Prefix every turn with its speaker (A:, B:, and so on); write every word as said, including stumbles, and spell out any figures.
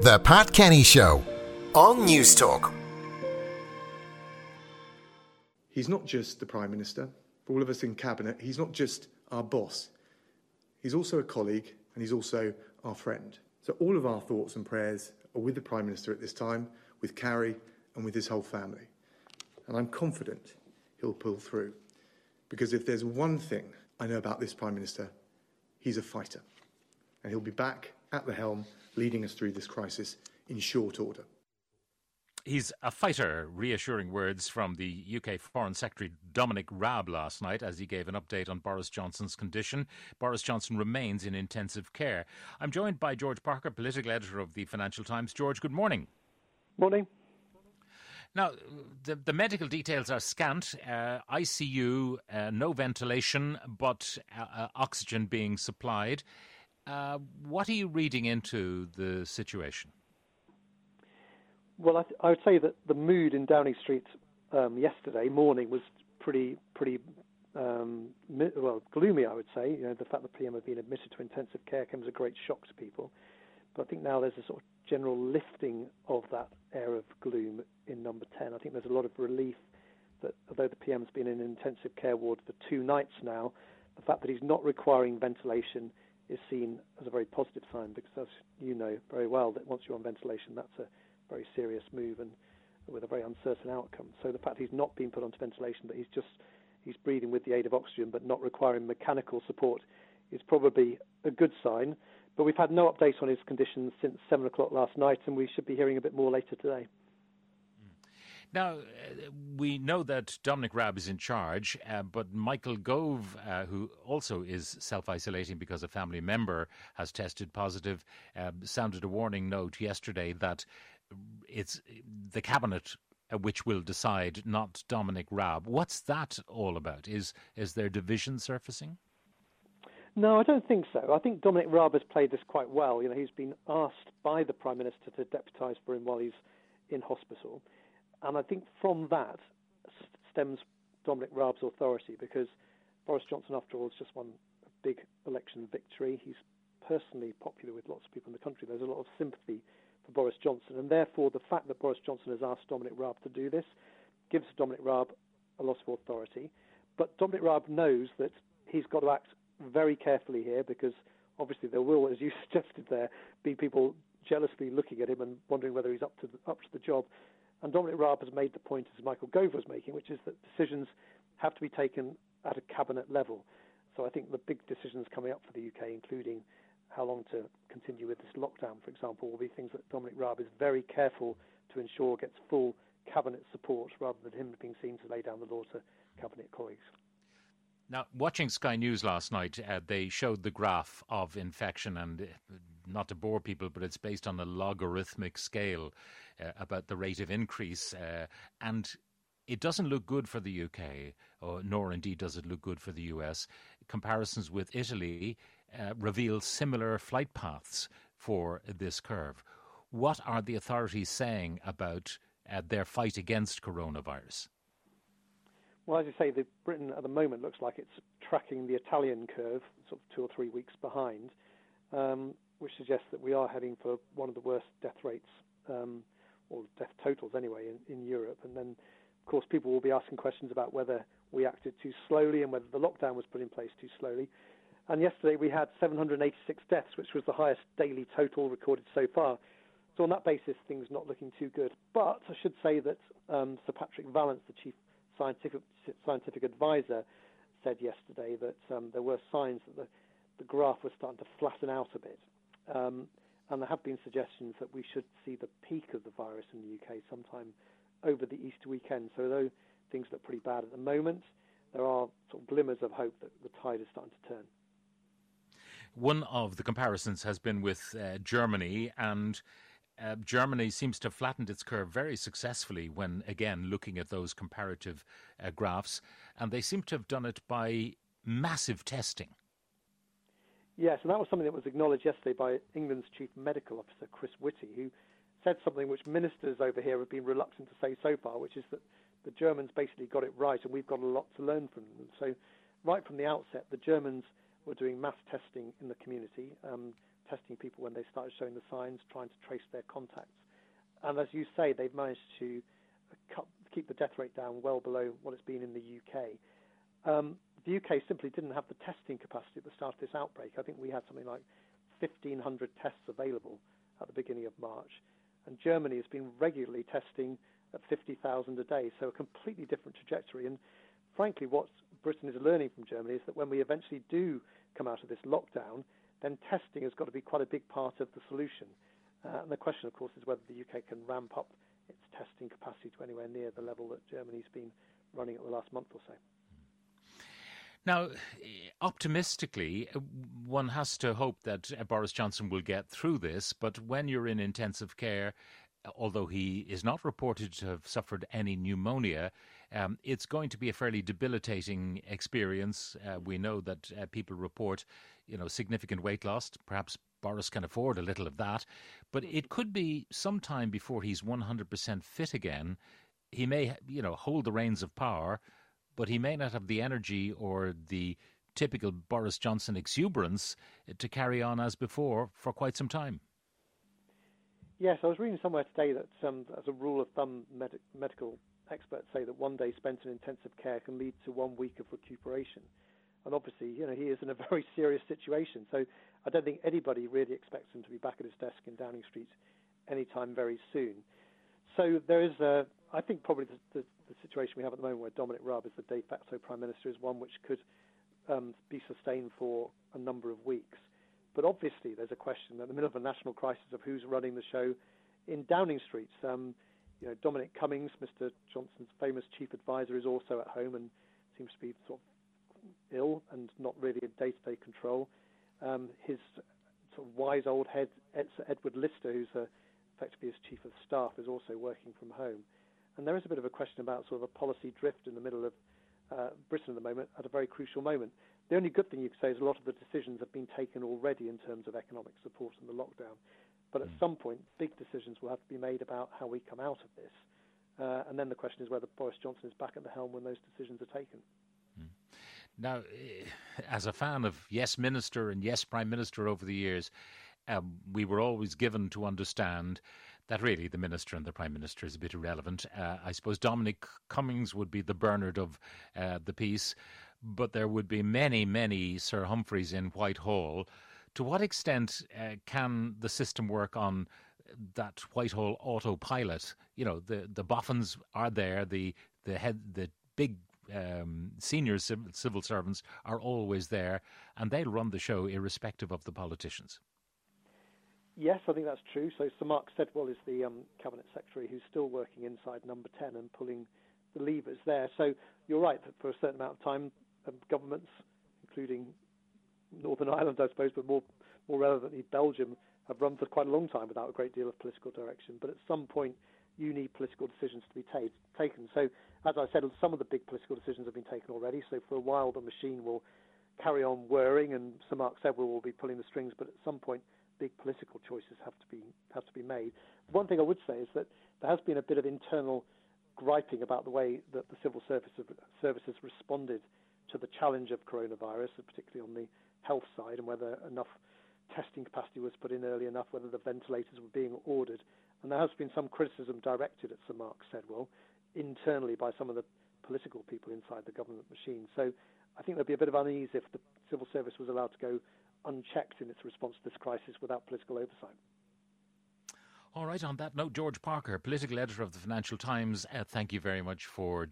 A: The Pat Kenny Show on News Talk.
B: He's not just the Prime Minister. For all of us in Cabinet, he's not just our boss. He's also a colleague and he's also our friend. So all of our thoughts and prayers are with the Prime Minister at this time, with Carrie and with his whole family. And I'm confident he'll pull through. Because if there's one thing I know about this Prime Minister, he's a fighter. And he'll be back at the helm, leading us through this crisis in short order.
C: He's a fighter, reassuring words from the U K Foreign Secretary Dominic Raab last night as he gave an update on Boris Johnson's condition. Boris Johnson remains in intensive care. I'm joined by George Parker, political editor of the Financial Times. George, good morning.
D: Morning.
C: Now, the, the medical details are scant. Uh, I C U, uh, no ventilation, but uh, uh, oxygen being supplied. Uh, what are you reading into the situation?
D: Well, I, th- I would say that the mood in Downing Street um, yesterday morning was pretty, pretty um, mi- well, gloomy. I would say, you know, the fact that P M had been admitted to intensive care came as a great shock to people. But I think now there's a sort of general lifting of that air of gloom in Number ten. I think there's a lot of relief that although the P M's been in an intensive care ward for two nights now, the fact that he's not requiring ventilation is seen as a very positive sign, because as you know very well, that once you're on ventilation, that's a very serious move and with a very uncertain outcome. So the fact he's not been put onto ventilation, but he's just he's breathing with the aid of oxygen but not requiring mechanical support, is probably a good sign. But we've had no update on his condition since seven o'clock last night, and we should be hearing a bit more later today.
C: Now, uh, we know that Dominic Raab is in charge, uh, but Michael Gove, uh, who also is self-isolating because a family member has tested positive, uh, sounded a warning note yesterday that it's the Cabinet uh, which will decide, not Dominic Raab. What's that all about? Is is there division surfacing?
D: No, I don't think so. I think Dominic Raab has played this quite well. You know, he's been asked by the Prime Minister to deputise for him while he's in hospital. And I think from that stems Dominic Raab's authority, because Boris Johnson, after all, has just won a big election victory. He's personally popular with lots of people in the country. There's a lot of sympathy for Boris Johnson. And therefore, the fact that Boris Johnson has asked Dominic Raab to do this gives Dominic Raab a lot of authority. But Dominic Raab knows that he's got to act very carefully here, because obviously there will, as you suggested there, be people jealously looking at him and wondering whether he's up to the, up to the job. And Dominic Raab has made the point, as Michael Gove was making, which is that decisions have to be taken at a cabinet level. So I think the big decisions coming up for the U K, including how long to continue with this lockdown, for example, will be things that Dominic Raab is very careful to ensure gets full cabinet support, rather than him being seen to lay down the law to cabinet colleagues.
C: Now, watching Sky News last night, uh, they showed the graph of infection, and uh, not to bore people, but it's based on a logarithmic scale uh, about the rate of increase, uh, and it doesn't look good for the U K, or, nor indeed does it look good for the U S. Comparisons with Italy uh, reveal similar flight paths for this curve. What are the authorities saying about uh, their fight against coronavirus?
D: Well, as you say, the Britain at the moment looks like it's tracking the Italian curve, sort of two or three weeks behind, um, which suggests that we are heading for one of the worst death rates, um, or death totals anyway, in, in Europe. And then, of course, people will be asking questions about whether we acted too slowly and whether the lockdown was put in place too slowly. And yesterday we had seven hundred eighty-six deaths, which was the highest daily total recorded so far. So on that basis, things not looking too good. But I should say that um, Sir Patrick Vallance, the chief scientific scientific advisor, said yesterday that um, there were signs that the, the graph was starting to flatten out a bit. Um, and there have been suggestions that we should see the peak of the virus in the U K sometime over the Easter weekend. So though things look pretty bad at the moment, there are sort of glimmers of hope that the tide is starting to turn.
C: One of the comparisons has been with uh, Germany, and Uh, Germany seems to have flattened its curve very successfully when, again, looking at those comparative uh, graphs. And they seem to have done it by massive testing.
D: Yes, and that was something that was acknowledged yesterday by England's Chief Medical Officer, Chris Whitty, who said something which ministers over here have been reluctant to say so far, which is that the Germans basically got it right and we've got a lot to learn from them. So right from the outset, the Germans were doing mass testing in the community. Um, testing people when they started showing the signs, trying to trace their contacts. And as you say, they've managed to cut, keep the death rate down well below what it's been in the U K. Um, the U K simply didn't have the testing capacity at the start of this outbreak. I think we had something like fifteen hundred tests available at the beginning of March. And Germany has been regularly testing at fifty thousand a day, so a completely different trajectory. And frankly, what Britain is learning from Germany is that when we eventually do come out of this lockdown, then testing has got to be quite a big part of the solution. Uh, and the question, of course, is whether the U K can ramp up its testing capacity to anywhere near the level that Germany's been running at the last month or so.
C: Now, optimistically, one has to hope that Boris Johnson will get through this, but when you're in intensive care, although he is not reported to have suffered any pneumonia, um, it's going to be a fairly debilitating experience. Uh, we know that uh, people report, you know, significant weight loss. Perhaps Boris can afford a little of that, but it could be some time before he's one hundred percent fit again. He may, you know, hold the reins of power, but he may not have the energy or the typical Boris Johnson exuberance to carry on as before for quite some time.
D: Yes, I was reading somewhere today that um, as a rule of thumb, med- medical experts say that one day spent in intensive care can lead to one week of recuperation. And obviously, you know, he is in a very serious situation. So I don't think anybody really expects him to be back at his desk in Downing Street anytime very soon. So there is, a, I think, probably the, the, the situation we have at the moment where Dominic Raab is the de facto Prime Minister is one which could um, be sustained for a number of weeks. But obviously there's a question in the middle of a national crisis of who's running the show in Downing Street. Um, you know, Dominic Cummings, Mister Johnson's famous chief advisor, is also at home and seems to be sort of ill and not really in day-to-day control. Um, his sort of wise old head, Edward Lister, who's a effectively as chief of staff, is also working from home. And there is a bit of a question about sort of a policy drift in the middle of uh, Britain at the moment, at a very crucial moment. The only good thing you could say is a lot of the decisions have been taken already in terms of economic support and the lockdown. But at some point, big decisions will have to be made about how we come out of this. Uh, and then the question is whether Boris Johnson is back at the helm when those decisions are taken.
C: Now, as a fan of Yes Minister and Yes Prime Minister over the years, Um, we were always given to understand that really the Minister and the Prime Minister is a bit irrelevant. Uh, I suppose Dominic Cummings would be the Bernard of uh, the piece, but there would be many, many Sir Humphreys in Whitehall. To what extent uh, can the system work on that Whitehall autopilot? You know, the, the boffins are there, the the head, the big um, senior civil, civil servants are always there, and they'll run the show irrespective of the politicians.
D: Yes, I think that's true. So Sir Mark Sedwill is the um, Cabinet Secretary who's still working inside Number ten and pulling the levers there. So you're right that for a certain amount of time, um, governments, including Northern Ireland, I suppose, but more more relevantly Belgium, have run for quite a long time without a great deal of political direction. But at some point, you need political decisions to be ta- taken. So, as I said, some of the big political decisions have been taken already. So for a while, the machine will carry on whirring, and Sir Mark Sedwill will be pulling the strings. But at some point, big political choices have to be have to be made. One thing I would say is that there has been a bit of internal griping about the way that the civil service services responded to the challenge of coronavirus, particularly on the health side, and whether enough testing capacity was put in early enough, whether the ventilators were being ordered. And there has been some criticism directed at Sir Mark Sedwill internally by some of the political people inside the government machine. So I think there'd be a bit of unease if the civil service was allowed to go unchecked in its response to this crisis without political oversight.
C: All right, on that note, George Parker, political editor of the Financial Times, uh, thank you very much for